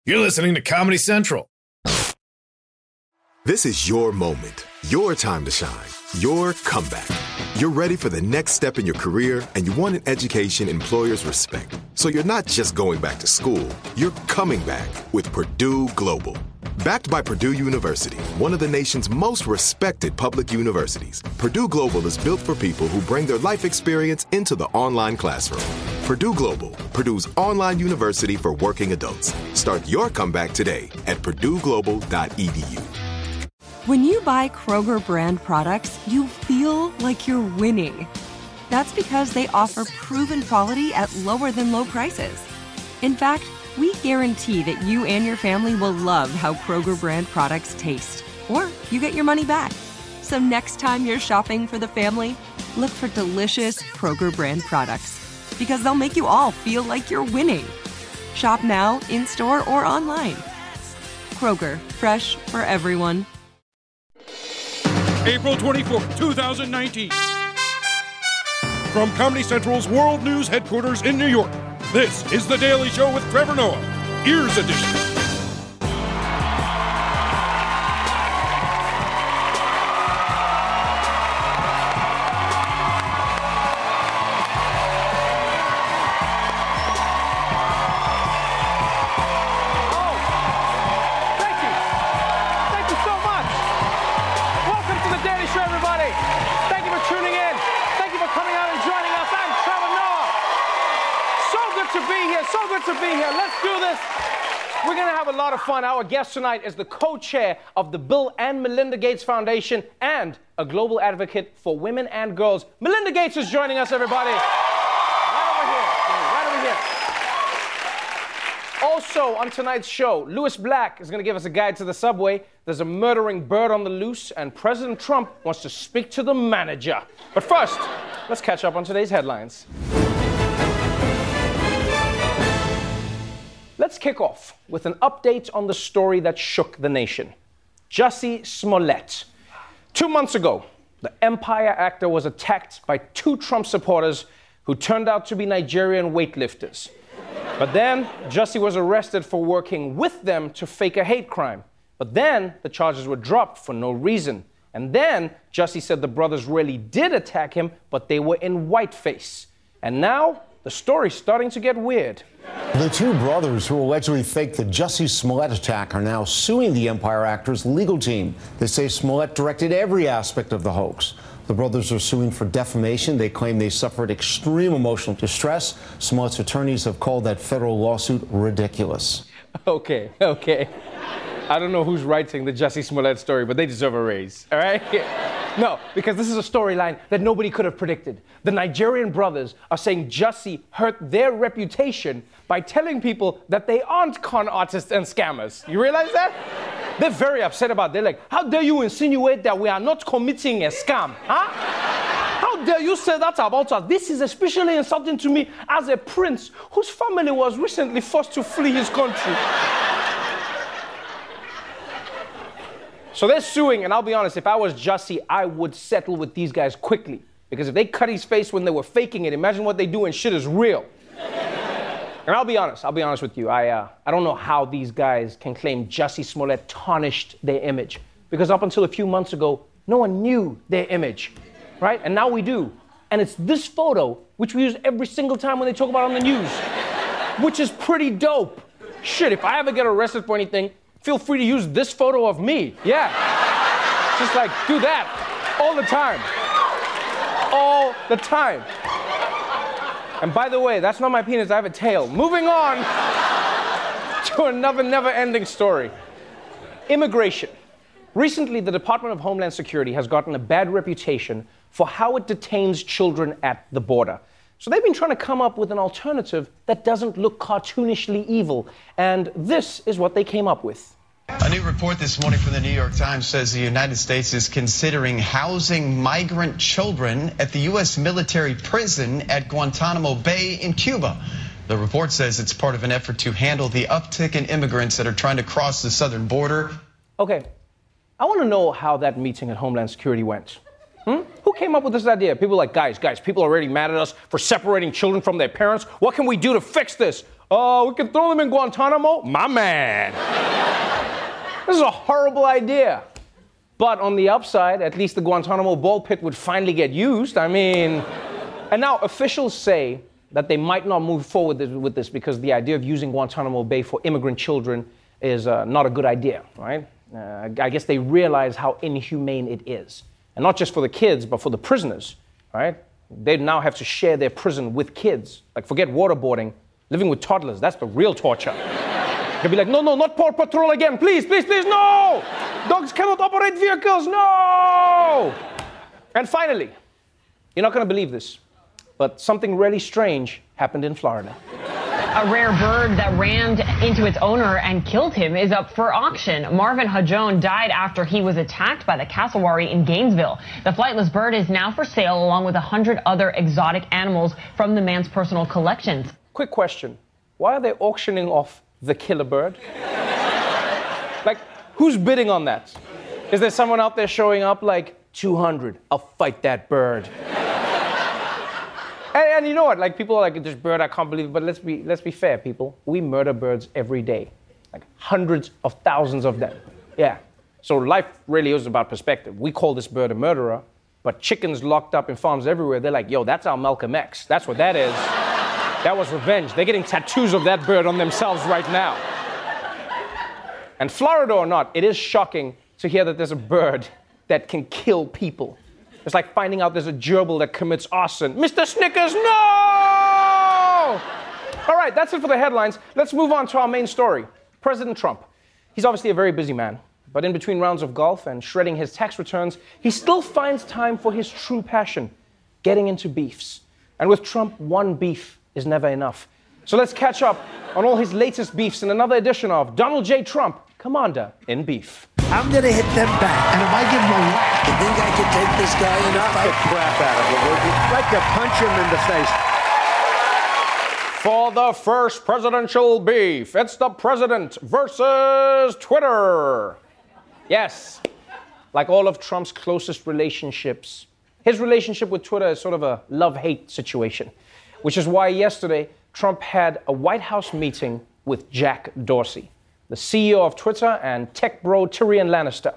You're listening to Comedy Central. This is your moment, your time to shine, your comeback. You're ready for the next step in your career, and you want an education employers respect. So you're not just going back to school, you're coming back with Purdue Global. Backed by Purdue University, one of the nation's most respected public universities, Purdue Global is built for people who bring their life experience into the online classroom. Purdue Global, Purdue's online university for working adults. Start your comeback today at purdueglobal.edu. When you buy Kroger brand products, you feel like you're winning. That's because they offer proven quality at lower than low prices. In fact, we guarantee that you and your family will love how Kroger brand products taste, or you get your money back. So next time you're shopping for the family, look for delicious Kroger brand products, because they'll make you all feel like you're winning. Shop now, in-store, or online. Kroger, fresh for everyone. April 24th, 2019. From Comedy Central's World News headquarters in New York, this is The Daily Show with Trevor Noah, Ears Edition. To be here. Let's do this. We're going to have a lot of fun. Our guest tonight is the co-chair of the Bill and Melinda Gates Foundation and a global advocate for women and girls. Melinda Gates is joining us, everybody. Right over here. Also on tonight's show, Lewis Black is going to give us a guide to the subway. There's a murdering bird on the loose, and President Trump wants to speak to the manager. But first, let's catch up on today's headlines. Let's kick off with an update on the story that shook the nation. Jussie Smollett. 2 months ago, the Empire actor was attacked by 2 Trump supporters who turned out to be Nigerian weightlifters. But then, Jussie was arrested for working with them to fake a hate crime. But then, the charges were dropped for no reason. And then, Jussie said the brothers really did attack him, but they were in whiteface. And now, the story's starting to get weird. The 2 brothers who allegedly faked the Jussie Smollett attack are now suing the Empire actor's legal team. They say Smollett directed every aspect of the hoax. The brothers are suing for defamation. They claim they suffered extreme emotional distress. Smollett's attorneys have called that federal lawsuit ridiculous. Okay. I don't know who's writing the Jussie Smollett story, but they deserve a raise, all right? No, because this is a storyline that nobody could have predicted. The Nigerian brothers are saying Jussie hurt their reputation by telling people that they aren't con artists and scammers. You realize that? They're very upset about it. They're like, how dare you insinuate that we are not committing a scam, huh? How dare you say that about us? This is especially insulting to me as a prince whose family was recently forced to flee his country. So they're suing, and I'll be honest, if I was Jussie, I would settle with these guys quickly. Because if they cut his face when they were faking it, imagine what they do when shit is real. And I'll be honest with you. I don't know how these guys can claim Jussie Smollett tarnished their image. Because up until a few months ago, no one knew their image, right? And now we do. And it's this photo, which we use every single time when they talk about it on the news, which is pretty dope. Shit, if I ever get arrested for anything, feel free to use this photo of me. Yeah. Just like, do that. All the time. All the time. And by the way, that's not my penis, I have a tail. Moving on to another never-ending story. Immigration. Recently, the Department of Homeland Security has gotten a bad reputation for how it detains children at the border. So they've been trying to come up with an alternative that doesn't look cartoonishly evil. And this is what they came up with. A new report this morning from the New York Times says the United States is considering housing migrant children at the U.S. military prison at Guantanamo Bay in Cuba. The report says it's part of an effort to handle the uptick in immigrants that are trying to cross the southern border. Okay, I want to know how that meeting at Homeland Security went. Who came up with this idea? People like, guys, people are already mad at us for separating children from their parents. What can we do to fix this? Oh, we can throw them in Guantanamo? My man. This is a horrible idea. But on the upside, at least the Guantanamo ball pit would finally get used. I mean, and now officials say that they might not move forward with this because the idea of using Guantanamo Bay for immigrant children is not a good idea, right? I guess they realize how inhumane it is. And not just for the kids, but for the prisoners, right? They now have to share their prison with kids. Like, forget waterboarding, living with toddlers, that's the real torture. They'll be like, no, not Paw Patrol again, please, no! Dogs cannot operate vehicles, no! And finally, you're not gonna believe this, but something really strange happened in Florida. A rare bird that rammed into its owner and killed him is up for auction. Marvin Hajon died after he was attacked by the cassowary in Gainesville. The flightless bird is now for sale along with 100 other exotic animals from the man's personal collections. Quick question. Why are they auctioning off the killer bird? Like, who's bidding on that? Is there someone out there showing up like, 200, I'll fight that bird? And you know what? Like, people are like, this bird, I can't believe it. But let's be fair, people. We murder birds every day. Like, hundreds of thousands of them. Yeah. So life really is about perspective. We call this bird a murderer, but chickens locked up in farms everywhere, they're like, yo, that's our Malcolm X. That's what that is. That was revenge. They're getting tattoos of that bird on themselves right now. And Florida or not, it is shocking to hear that there's a bird that can kill people. It's like finding out there's a gerbil that commits arson. Mr. Snickers, no! All right, that's it for the headlines. Let's move on to our main story. President Trump. He's obviously a very busy man, but in between rounds of golf and shredding his tax returns, he still finds time for his true passion, getting into beefs. And with Trump, one beef is never enough. So let's catch up on all his latest beefs in another edition of Donald J. Trump, Commander in Beef. I'm going to hit them back. And if I give them a whack, you think I could take this guy in a fight? The crap out of him. I'd like to punch him in the face. For the first presidential beef, it's the president versus Twitter. Yes, like all of Trump's closest relationships, his relationship with Twitter is sort of a love-hate situation, which is why yesterday Trump had a White House meeting with Jack Dorsey, the CEO of Twitter and tech bro Tyrion Lannister.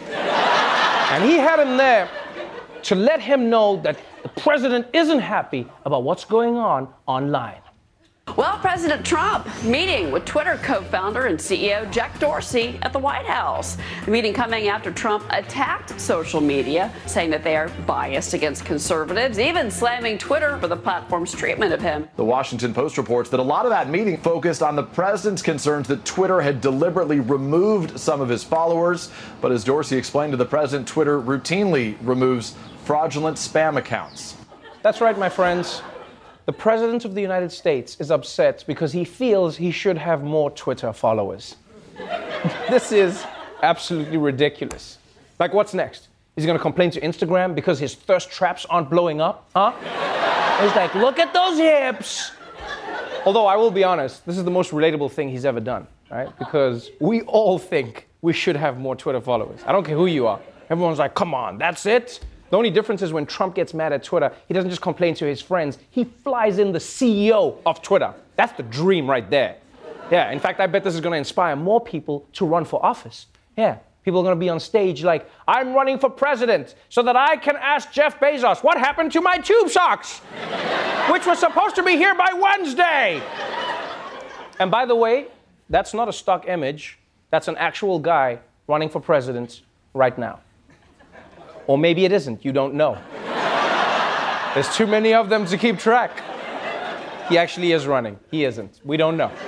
And he had him there to let him know that the president isn't happy about what's going on online. Well, President Trump meeting with Twitter co-founder and CEO Jack Dorsey at the White House. The meeting coming after Trump attacked social media, saying that they are biased against conservatives, even slamming Twitter for the platform's treatment of him. The Washington Post reports that a lot of that meeting focused on the president's concerns that Twitter had deliberately removed some of his followers. But as Dorsey explained to the president, Twitter routinely removes fraudulent spam accounts. That's right, my friends. The President of the United States is upset because he feels he should have more Twitter followers. This is absolutely ridiculous. Like, what's next? Is he going to complain to Instagram because his thirst traps aren't blowing up? Huh? He's like, look at those hips. Although, I will be honest, this is the most relatable thing he's ever done, right? Because we all think we should have more Twitter followers. I don't care who you are. Everyone's like, come on, that's it? The only difference is when Trump gets mad at Twitter, he doesn't just complain to his friends. He flies in the CEO of Twitter. That's the dream right there. Yeah, in fact, I bet this is going to inspire more people to run for office. Yeah, people are going to be on stage like, I'm running for president so that I can ask Jeff Bezos, what happened to my tube socks? Which was supposed to be here by Wednesday. And by the way, that's not a stock image. That's an actual guy running for president right now. Or maybe it isn't, you don't know. There's too many of them to keep track. He actually is running. He isn't. We don't know.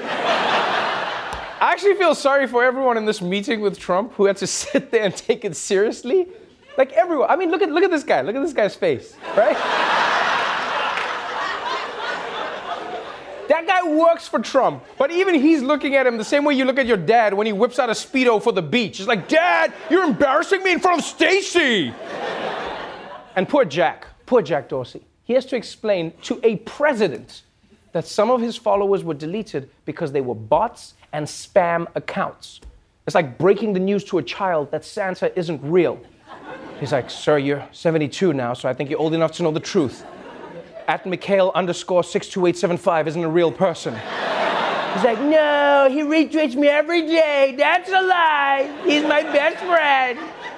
I actually feel sorry for everyone in this meeting with Trump who had to sit there and take it seriously. Like everyone. I mean, look at this guy. Look at this guy's face, right? That guy works for Trump, but even he's looking at him the same way you look at your dad when he whips out a Speedo for the beach. It's like, Dad, you're embarrassing me in front of Stacey. And poor Jack Dorsey, he has to explain to a president that some of his followers were deleted because they were bots and spam accounts. It's like breaking the news to a child that Santa isn't real. He's like, sir, you're 72 now, so I think you're old enough to know the truth. @Mikhail_62875 isn't a real person. He's like, no, he retweets me every day. That's a lie. He's my best friend.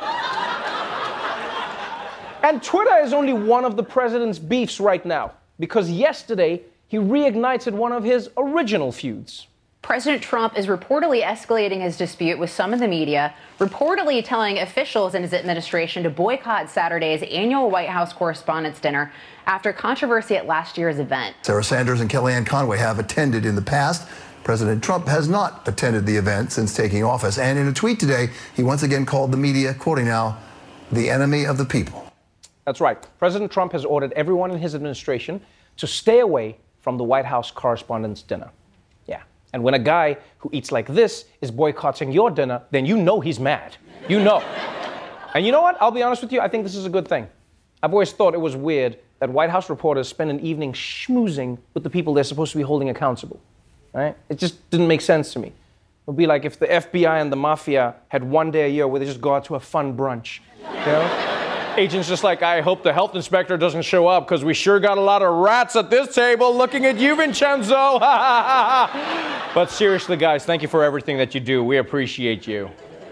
And Twitter is only one of the president's beefs right now, because yesterday he reignited one of his original feuds. President Trump is reportedly escalating his dispute with some of the media, reportedly telling officials in his administration to boycott Saturday's annual White House Correspondents' Dinner after controversy at last year's event. Sarah Sanders and Kellyanne Conway have attended in the past. President Trump has not attended the event since taking office. And in a tweet today, he once again called the media, quoting now, the enemy of the people. That's right. President Trump has ordered everyone in his administration to stay away from the White House Correspondents' Dinner. Yeah. And when a guy who eats like this is boycotting your dinner, then you know he's mad. You know. And you know what? I'll be honest with you. I think this is a good thing. I've always thought it was weird that White House reporters spend an evening schmoozing with the people they're supposed to be holding accountable. Right? It just didn't make sense to me. It would be like if the FBI and the mafia had one day a year where they just go out to a fun brunch. You know? Agent's just like, I hope the health inspector doesn't show up because we sure got a lot of rats at this table looking at you, Vincenzo. But seriously, guys, thank you for everything that you do. We appreciate you.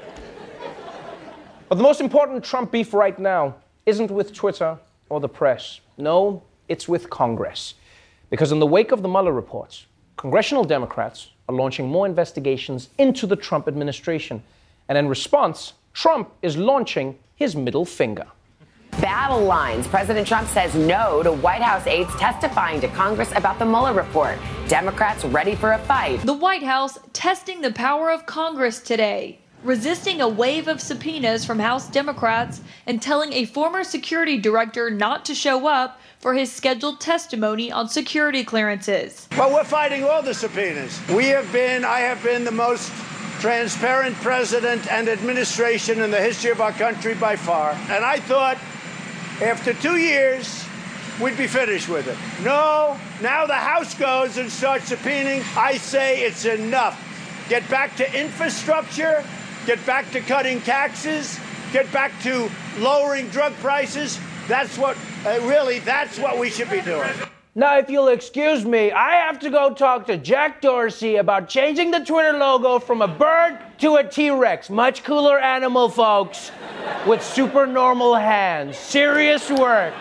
But the most important Trump beef right now isn't with Twitter or the press. No, it's with Congress. Because in the wake of the Mueller reports, congressional Democrats are launching more investigations into the Trump administration. And in response, Trump is launching his middle finger. Battle lines. President Trump says no to White House aides testifying to Congress about the Mueller report. Democrats ready for a fight. The White House testing the power of Congress today, resisting a wave of subpoenas from House Democrats and telling a former security director not to show up for his scheduled testimony on security clearances. Well, we're fighting all the subpoenas. I have been the most transparent president and administration in the history of our country by far. And I thought after 2 years, we'd be finished with it. No, now the House goes and starts subpoenaing. I say it's enough. Get back to infrastructure, get back to cutting taxes, get back to lowering drug prices. That's what we should be doing. Now, if you'll excuse me, I have to go talk to Jack Dorsey about changing the Twitter logo from a bird to a T-Rex. Much cooler animal, folks, with super normal hands. Serious work.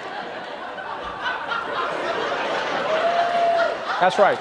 That's right.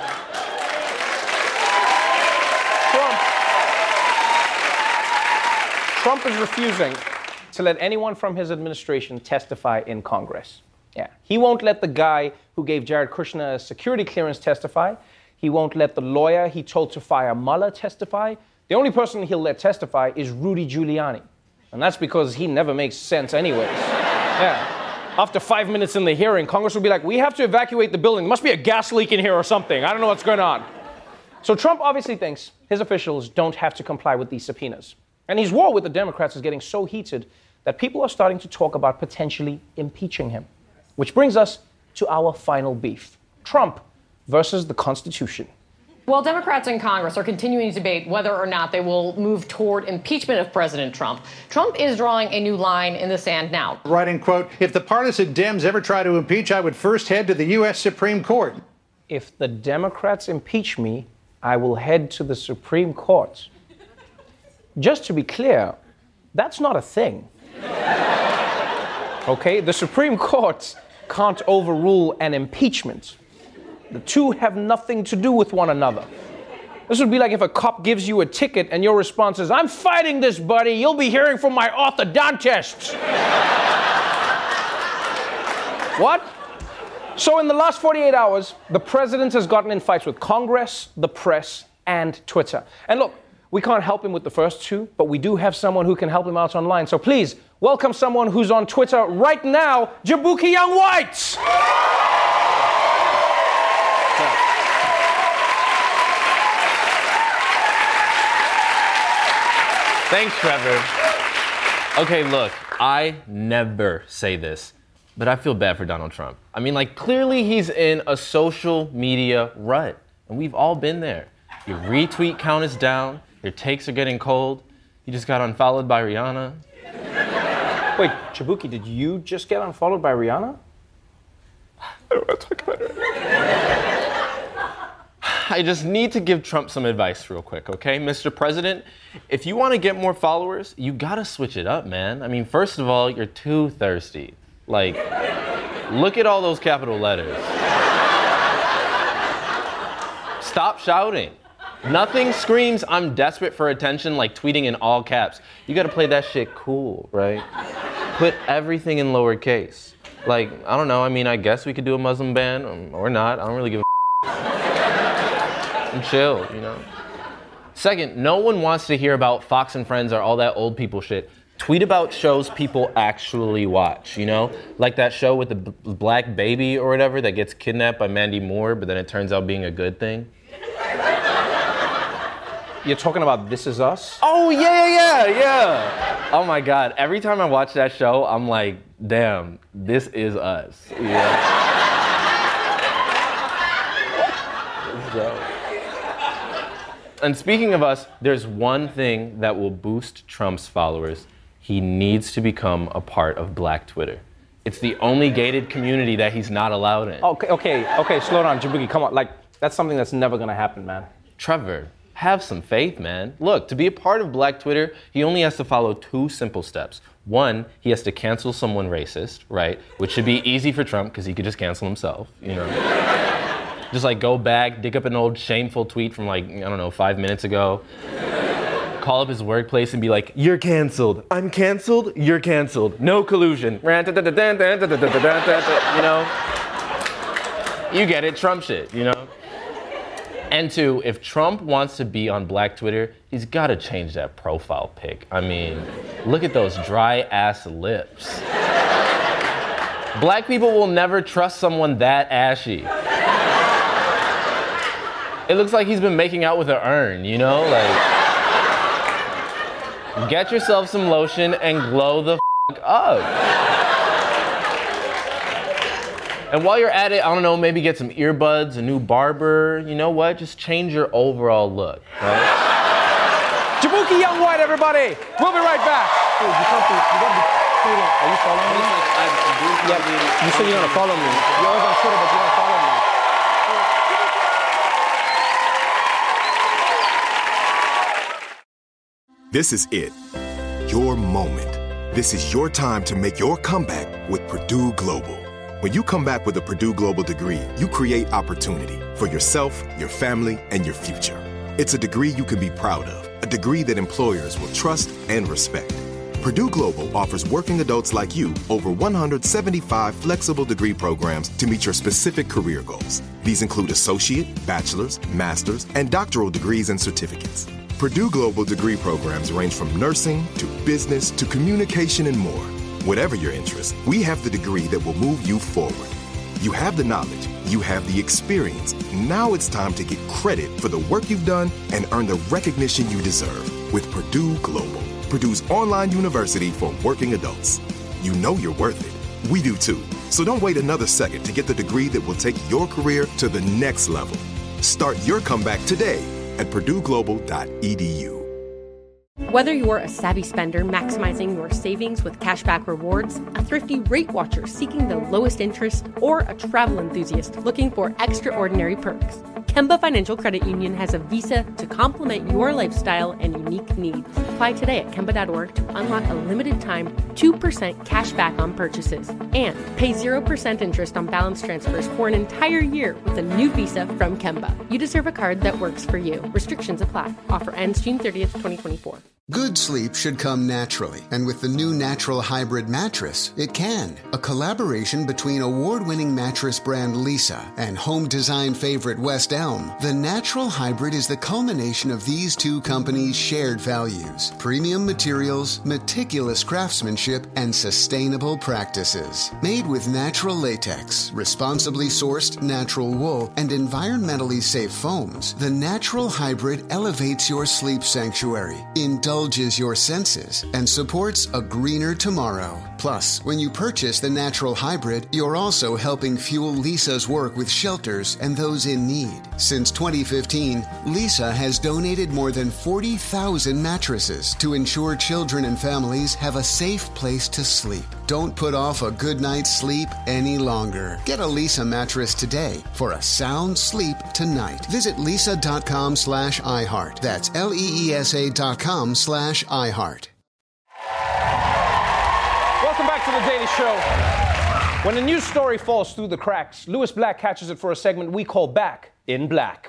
Trump is refusing to let anyone from his administration testify in Congress. Yeah. He won't let the guy who gave Jared Kushner a security clearance testify. He won't let the lawyer he told to fire Mueller testify. The only person he'll let testify is Rudy Giuliani. And that's because he never makes sense anyways. Yeah. After 5 minutes in the hearing, Congress will be like, we have to evacuate the building. There must be a gas leak in here or something. I don't know what's going on. So Trump obviously thinks his officials don't have to comply with these subpoenas. And his war with the Democrats is getting so heated that people are starting to talk about potentially impeaching him. Which brings us to our final beef. Trump versus the Constitution. Well, Democrats in Congress are continuing to debate whether or not they will move toward impeachment of President Trump. Trump is drawing a new line in the sand now. Writing, quote, if the partisan Dems ever try to impeach, I would first head to the U.S. Supreme Court. If the Democrats impeach me, I will head to the Supreme Court. Just to be clear, that's not a thing. Okay? The Supreme Court can't overrule an impeachment. The two have nothing to do with one another. This would be like if a cop gives you a ticket and your response is, I'm fighting this, buddy. You'll be hearing from my orthodontist. What? So in the last 48 hours, the president has gotten in fights with Congress, the press, and Twitter. And look, we can't help him with the first two, but we do have someone who can help him out online. So please, welcome someone who's on Twitter right now, Jaboukie Young-White. Thanks, Trevor. Okay, look, I never say this, but I feel bad for Donald Trump. I mean, like, clearly he's in a social media rut, and we've all been there. Your retweet count is down, your takes are getting cold, you just got unfollowed by Rihanna. Wait, Jaboukie, did you just get unfollowed by Rihanna? I don't want to talk about it. I just need to give Trump some advice real quick, okay? Mr. President, if you want to get more followers, you gotta switch it up, man. I mean, first of all, you're too thirsty. Like, look at all those capital letters. Stop shouting. Nothing screams, I'm desperate for attention, like tweeting in all caps. You gotta play that shit cool, right? Put everything in lowercase. Like, I don't know, I mean, I guess we could do a Muslim ban, or not. I don't really give a I'm chill, you know? Second, no one wants to hear about Fox and Friends or all that old people shit. Tweet about shows people actually watch, you know? Like that show with the black baby or whatever that gets kidnapped by Mandy Moore, but then it turns out being a good thing. You're talking about This Is Us? Oh, yeah. Oh my God, every time I watch that show, I'm like, damn, this is us. Yeah. And speaking of us, there's one thing that will boost Trump's followers. He needs to become a part of Black Twitter. It's the only gated community that he's not allowed in. Okay, slow down, Jaboukie, come on. Like, that's something that's never gonna happen, man. Trevor, have some faith, man. Look, to be a part of Black Twitter, he only has to follow 2 simple steps. 1, he has to cancel someone racist, right? Which should be easy for Trump, because he could just cancel himself, you know? Just like go back, dig up an old shameful tweet from like, I don't know, 5 minutes ago. Call up his workplace and be like, you're canceled. I'm canceled, you're canceled. No collusion. You know? You get it, Trump shit, you know? And 2, if Trump wants to be on Black Twitter, he's gotta change that profile pic. I mean, look at those dry ass lips. Black people will never trust someone that ashy. It looks like he's been making out with an urn, you know? Like, get yourself some lotion and glow the up. And while you're at it, I don't know, maybe get some earbuds, a new barber. You know what? Just change your overall look, right? Jaboukie Young White, everybody. We'll be right back. Hey, you gotta be tweeting. Are you following me? Yeah, you said you're gonna follow me. You're always on Twitter, but you're gonna follow me. This is it. Your moment. This is your time to make your comeback with Purdue Global. When you come back with a Purdue Global degree, you create opportunity for yourself, your family, and your future. It's a degree you can be proud of, a degree that employers will trust and respect. Purdue Global offers working adults like you over 175 flexible degree programs to meet your specific career goals. These include associate, bachelor's, master's, and doctoral degrees and certificates. Purdue Global degree programs range from nursing to business to communication and more. Whatever your interest, we have the degree that will move you forward. You have the knowledge, you have the experience. Now it's time to get credit for the work you've done and earn the recognition you deserve with Purdue Global, Purdue's online university for working adults. You know you're worth it. We do too. So don't wait another second to get the degree that will take your career to the next level. Start your comeback today at purdueglobal.edu. Whether you're a savvy spender maximizing your savings with cashback rewards, a thrifty rate watcher seeking the lowest interest, or a travel enthusiast looking for extraordinary perks, Kemba Financial Credit Union has a visa to complement your lifestyle and unique needs. Apply today at Kemba.org to unlock a limited time 2% cash back on purchases and pay 0% interest on balance transfers for an entire year with a new visa from Kemba. You deserve a card that works for you. Restrictions apply. Offer ends June 30th, 2024. Good sleep should come naturally, and with the new Natural Hybrid mattress, it can. A collaboration between award-winning mattress brand Leesa and home design favorite West Elm, the Natural Hybrid is the culmination of these two companies' shared values: premium materials, meticulous craftsmanship, and sustainable practices. Made with natural latex, responsibly sourced natural wool, and environmentally safe foams, the Natural Hybrid elevates your sleep sanctuary, indulges your senses, and supports a greener tomorrow. Plus, when you purchase the Natural Hybrid, you're also helping fuel Leesa's work with shelters and those in need. Since 2015, Leesa has donated more than 40,000 mattresses to ensure children and families have a safe place to sleep. Don't put off a good night's sleep any longer. Get a Leesa mattress today for a sound sleep tonight. Visit leesa.com/iHeart. That's LEESA.com/iHeart. Welcome back to The Daily Show. When a news story falls through the cracks, Lewis Black catches it for a segment we call Back in Black.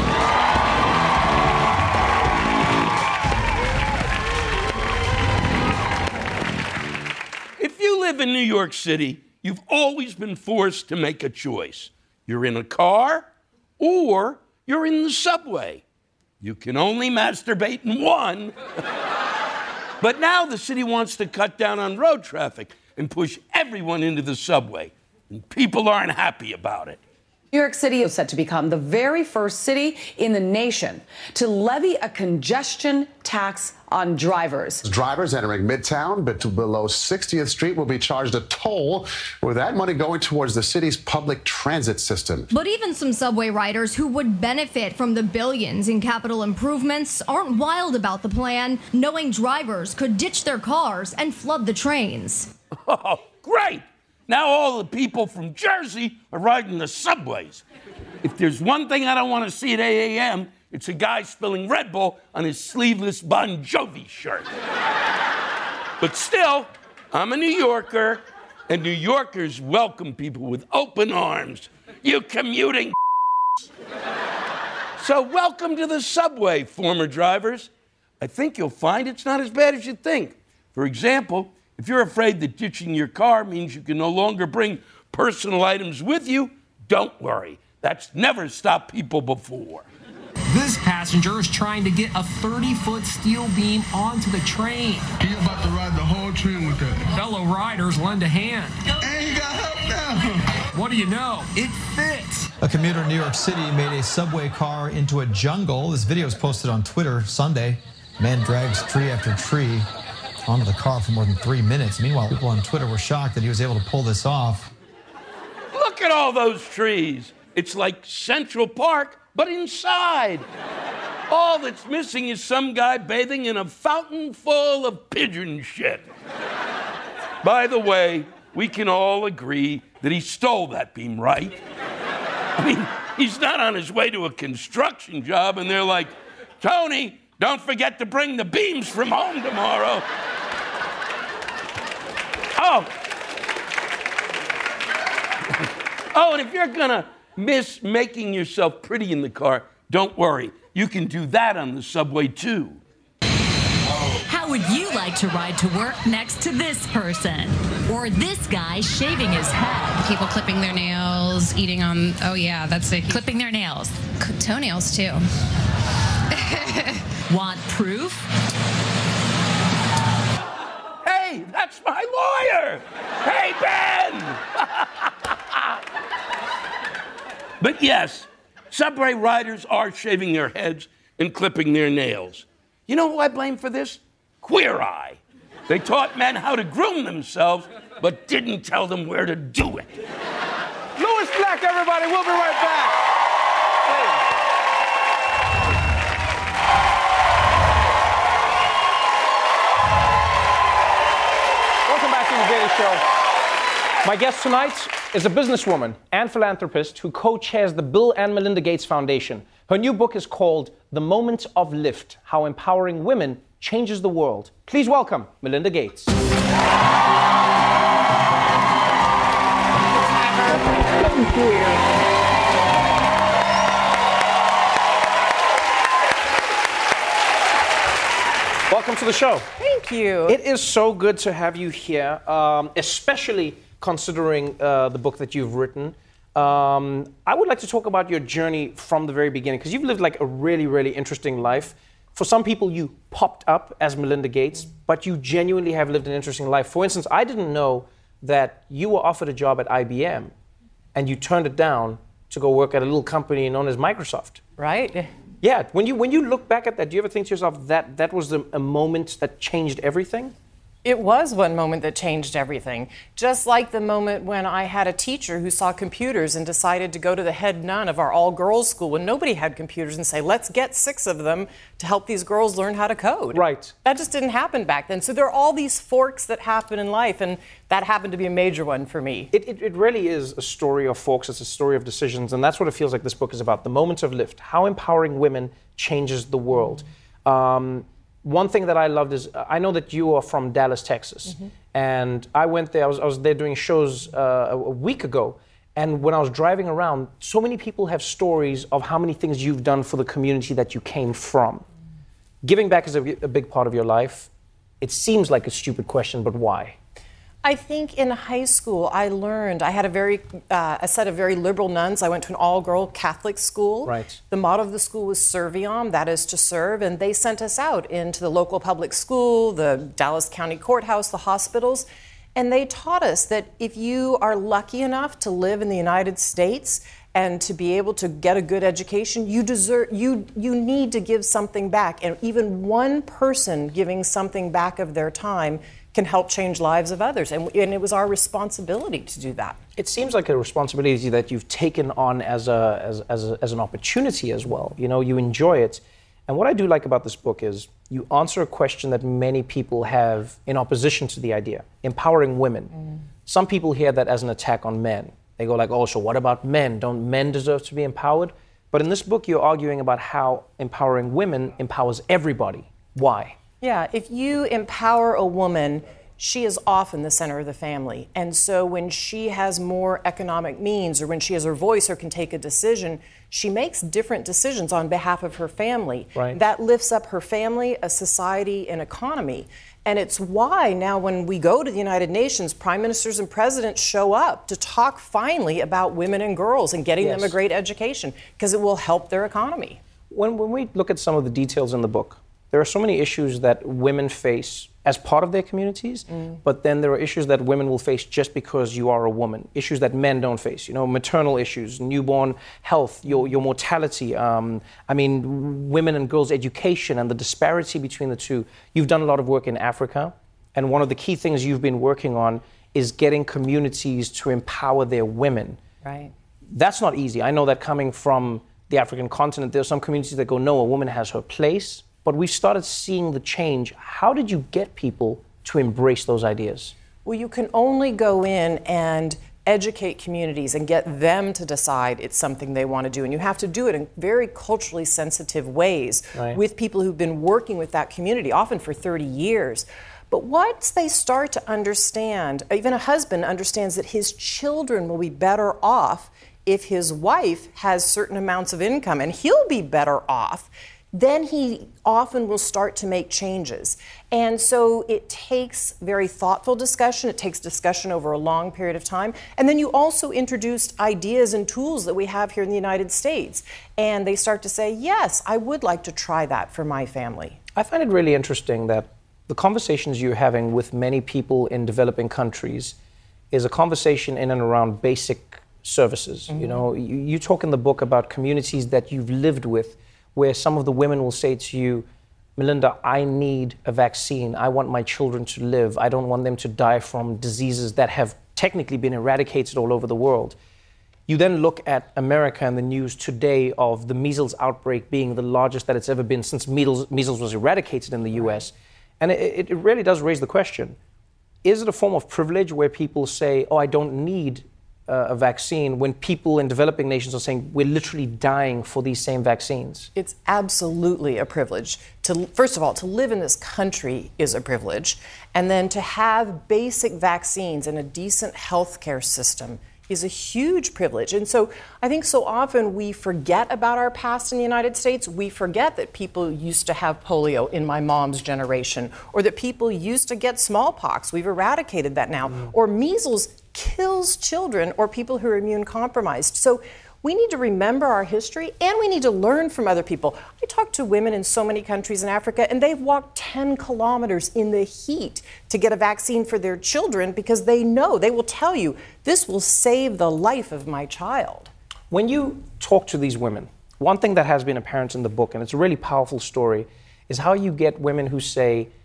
If you live in New York City, you've always been forced to make a choice. You're in a car or you're in the subway. You can only masturbate in one. But now the city wants to cut down on road traffic and push everyone into the subway. And people aren't happy about it. New York City is set to become the very first city in the nation to levy a congestion tax on drivers. Drivers entering Midtown but below 60th Street will be charged a toll, with that money going towards the city's public transit system. But even some subway riders who would benefit from the billions in capital improvements aren't wild about the plan, knowing drivers could ditch their cars and flood the trains. Oh, great! Now all the people from Jersey are riding the subways. If there's one thing I don't want to see at 8 a.m., it's a guy spilling Red Bull on his sleeveless Bon Jovi shirt. But still, I'm a New Yorker, and New Yorkers welcome people with open arms. You commuting So welcome to the subway, former drivers. I think you'll find it's not as bad as you think. For example, if you're afraid that ditching your car means you can no longer bring personal items with you, don't worry. That's never stopped people before. This passenger is trying to get a 30-foot steel beam onto the train. He about to ride the whole train with that. Fellow riders lend a hand. And he got help now. What do you know? It fits. A commuter in New York City made a subway car into a jungle. This video is posted on Twitter Sunday. Man drags tree after tree onto the car for more than 3 minutes. Meanwhile, people on Twitter were shocked that he was able to pull this off. Look at all those trees. It's like Central Park, but inside. All that's missing is some guy bathing in a fountain full of pigeon shit. By the way, we can all agree that he stole that beam, right? I mean, he's not on his way to a construction job, and they're like, Tony, don't forget to bring the beams from home tomorrow. Oh, and if you're gonna miss making yourself pretty in the car, don't worry. You can do that on the subway, too. How would you like to ride to work next to this person? Or this guy shaving his head? People clipping their nails, eating on, oh yeah, that's it. Clipping their nails. Toenails, too. Want proof? Hey, that's my lawyer! Hey, Ben! But yes, subway riders are shaving their heads and clipping their nails. You know who I blame for this? Queer Eye. They taught men how to groom themselves, but didn't tell them where to do it. Lewis Black, everybody. We'll be right back. Welcome back to The Daily Show. My guest tonight is a businesswoman and philanthropist who co-chairs the Bill and Melinda Gates Foundation. Her new book is called The Moment of Lift: How Empowering Women Changes the World. Please welcome Melinda Gates. Thank you. Welcome to the show. Thank you. It is so good to have you here, especially considering the book that you've written. I would like to talk about your journey from the very beginning, because you've lived like a really, really interesting life. For some people, you popped up as Melinda Gates, but you genuinely have lived an interesting life. For instance, I didn't know that you were offered a job at IBM, and you turned it down to go work at a little company known as Microsoft. Right. Yeah. When you look back at that, do you ever think to yourself that was a moment that changed everything? It was one moment that changed everything. Just like the moment when I had a teacher who saw computers and decided to go to the head nun of our all-girls school when nobody had computers and say, let's get 6 of them to help these girls learn how to code. Right. That just didn't happen back then. So there are all these forks that happen in life, and that happened to be a major one for me. It really is a story of forks. It's a story of decisions, and that's what it feels like this book is about. The moments of lift, how empowering women changes the world. One thing that I loved is, I know that you are from Dallas, Texas, and I went there, I was there doing shows a week ago, and when I was driving around, so many people have stories of how many things you've done for the community that you came from. Giving back is a big part of your life. It seems like a stupid question, but why? I think in high school I learned, I had a set of very liberal nuns. I went to an all-girl Catholic school. Right. The motto of the school was Serviam, that is to serve, and they sent us out into the local public school, the Dallas County Courthouse, the hospitals, and they taught us that if you are lucky enough to live in the United States and to be able to get a good education, you need to give something back, and even one person giving something back of their time can help change lives of others, and it was our responsibility to do that. It seems like a responsibility that you've taken on as an opportunity as well. You know, you enjoy it. And what I do like about this book is you answer a question that many people have in opposition to the idea, empowering women. Some people hear that as an attack on men. They go like, oh, so what about men? Don't men deserve to be empowered? But in this book, you're arguing about how empowering women empowers everybody. Why? Yeah, if you empower a woman, she is often the center of the family. And so when she has more economic means, or when she has her voice or can take a decision, she makes different decisions on behalf of her family. Right. That lifts up her family, a society, an economy. And it's why now when we go to the United Nations, prime ministers and presidents show up to talk finally about women and girls and getting them a great education, because it will help their economy. When we look at some of the details in the book, there are so many issues that women face as part of their communities, but then there are issues that women will face just because you are a woman, issues that men don't face, you know, maternal issues, newborn health, your mortality, women and girls' education and the disparity between the two. You've done a lot of work in Africa, and one of the key things you've been working on is getting communities to empower their women. Right. That's not easy. I know that coming from the African continent, there are some communities that go, no, a woman has her place. But we've started seeing the change. How did you get people to embrace those ideas? Well, you can only go in and educate communities and get them to decide it's something they want to do. And you have to do it in very culturally sensitive ways with people who've been working with that community, often for 30 years. But once they start to understand, even a husband understands that his children will be better off if his wife has certain amounts of income, and he'll be better off, then he often will start to make changes. And so it takes very thoughtful discussion. It takes discussion over a long period of time. And then you also introduced ideas and tools that we have here in the United States. And they start to say, yes, I would like to try that for my family. I find it really interesting that the conversations you're having with many people in developing countries is a conversation in and around basic services. You know, you talk in the book about communities that you've lived with, where some of the women will say to you, Melinda, I need a vaccine. I want my children to live. I don't want them to die from diseases that have technically been eradicated all over the world. You then look at America and the news today of the measles outbreak being the largest that it's ever been since measles was eradicated in the US. And it really does raise the question, is it a form of privilege where people say, oh, I don't need a vaccine, when people in developing nations are saying we're literally dying for these same vaccines? It's absolutely a privilege. First of all, to live in this country is a privilege. And then to have basic vaccines and a decent healthcare system is a huge privilege. And so I think so often we forget about our past in the United States. We forget that people used to have polio in my mom's generation, or that people used to get smallpox. We've eradicated that now. Or measles kills children or people who are immune compromised. So we need to remember our history, and we need to learn from other people. I talk to women in so many countries in Africa, and they've walked 10 kilometers in the heat to get a vaccine for their children because they know, they will tell you, this will save the life of my child. When you talk to these women, one thing that has been apparent in the book, and it's a really powerful story, is how you get women who say,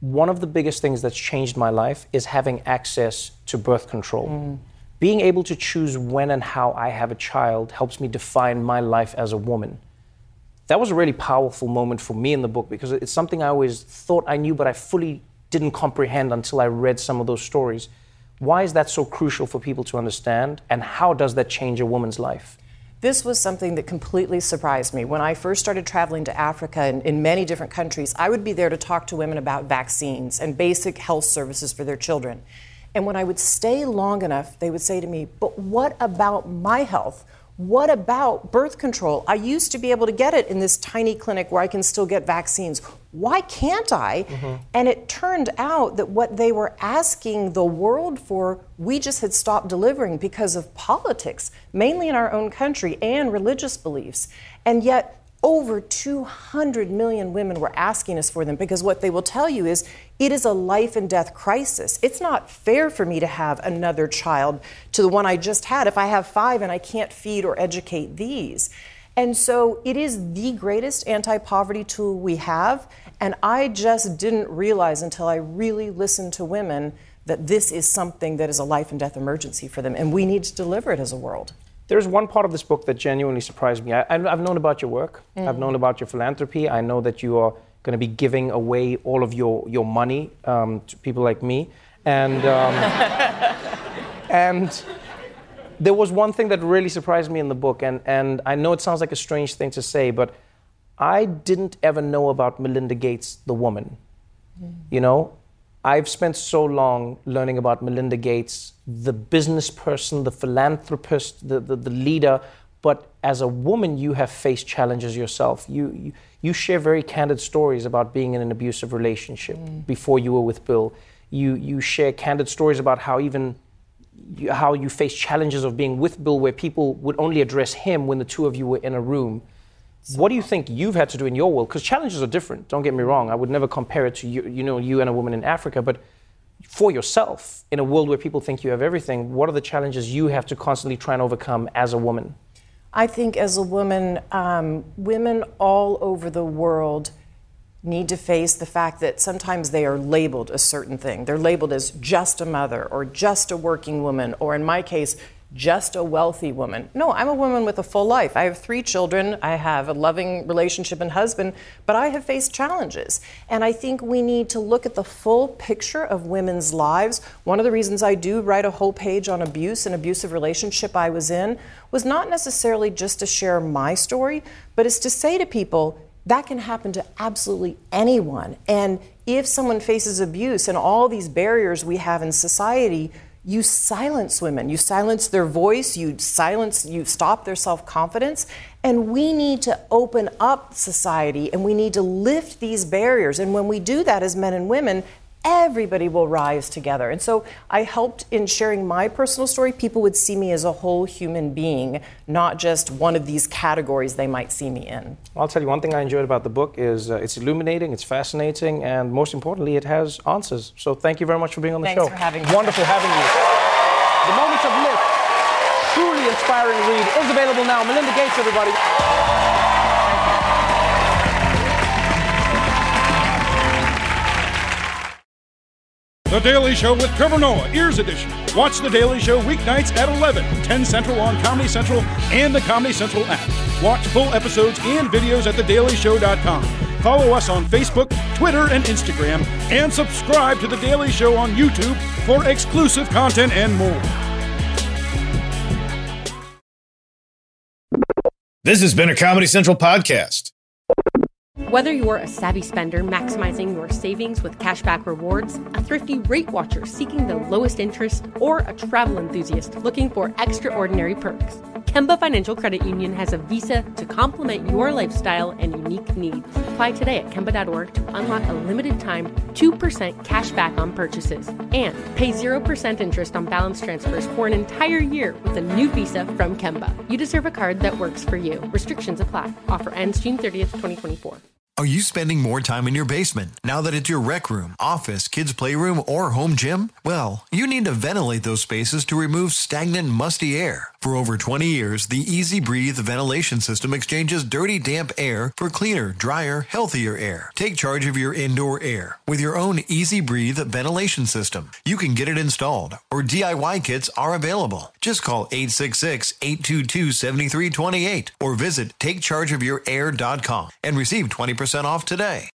one of the biggest things that's changed my life is having access to birth control. Being able to choose when and how I have a child helps me define my life as a woman. That was a really powerful moment for me in the book because it's something I always thought I knew, but I fully didn't comprehend until I read some of those stories. Why is that so crucial for people to understand, and how does that change a woman's life? This was something that completely surprised me. When I first started traveling to Africa and in many different countries, I would be there to talk to women about vaccines and basic health services for their children. And when I would stay long enough, they would say to me, but what about my health? What about birth control? I used to be able to get it in this tiny clinic where I can still get vaccines. Why can't I? And it turned out that what they were asking the world for, we just had stopped delivering because of politics, mainly in our own country, and religious beliefs. And yet, over 200 million women were asking us for them because what they will tell you is it is a life and death crisis. It's not fair for me to have another child to the one I just had if I have 5 and I can't feed or educate these. And so it is the greatest anti-poverty tool we have. And I just didn't realize until I really listened to women that this is something that is a life and death emergency for them. And we need to deliver it as a world. There's one part of this book that genuinely surprised me. I've known about your work. I've known about your philanthropy. I know that you are going to be giving away all of your money to people like me. And, and there was one thing that really surprised me in the book. And I know it sounds like a strange thing to say, but I didn't ever know about Melinda Gates, the woman. You know, I've spent so long learning about Melinda Gates, the business person, the philanthropist, the leader, but as a woman, you have faced challenges yourself. You share very candid stories about being in an abusive relationship before you were with Bill. You share candid stories about how you faced challenges of being with Bill where people would only address him when the two of you were in a room. What do you think you've had to do in your world? Because challenges are different, don't get me wrong. I would never compare it to you and a woman in Africa, but for yourself, in a world where people think you have everything, what are the challenges you have to constantly try and overcome as a woman? I think as a woman, women all over the world need to face the fact that sometimes they are labeled a certain thing. They're labeled as just a mother or just a working woman, or in my case, just a wealthy woman. No, I'm a woman with a full life. I have 3 children. I have a loving relationship and husband, but I have faced challenges. And I think we need to look at the full picture of women's lives. One of the reasons I do write a whole page on abuse and abusive relationship I was in was not necessarily just to share my story, but it's to say to people, that can happen to absolutely anyone. And if someone faces abuse and all these barriers we have in society, you silence women, you silence their voice, you stop their self-confidence, and we need to open up society and we need to lift these barriers. And when we do that as men and women, everybody will rise together. And so I helped in sharing my personal story. People would see me as a whole human being, not just one of these categories they might see me in. I'll tell you one thing I enjoyed about the book is it's illuminating, it's fascinating, and most importantly, it has answers. So thank you very much for being on the show. Thanks for having me. Wonderful having you. The Moments of Lift, truly inspiring read, is available now. Melinda Gates, everybody. The Daily Show with Trevor Noah, Ears Edition. Watch The Daily Show weeknights at 11, 10 Central on Comedy Central and the Comedy Central app. Watch full episodes and videos at thedailyshow.com. Follow us on Facebook, Twitter, and Instagram, and subscribe to The Daily Show on YouTube for exclusive content and more. This has been a Comedy Central podcast. Whether you're a savvy spender maximizing your savings with cashback rewards, a thrifty rate watcher seeking the lowest interest, or a travel enthusiast looking for extraordinary perks, Kemba Financial Credit Union has a visa to complement your lifestyle and unique needs. Apply today at Kemba.org to unlock a limited time 2% cash back on purchases and pay 0% interest on balance transfers for an entire year with a new visa from Kemba. You deserve a card that works for you. Restrictions apply. Offer ends June 30th, 2024. Are you spending more time in your basement now that it's your rec room, office, kids' playroom, or home gym? Well, you need to ventilate those spaces to remove stagnant, musty air. For over 20 years, the Easy Breathe ventilation system exchanges dirty, damp air for cleaner, drier, healthier air. Take charge of your indoor air with your own Easy Breathe ventilation system. You can get it installed, or DIY kits are available. Just call 866-822-7328 or visit takechargeofyourair.com and receive 20% off today.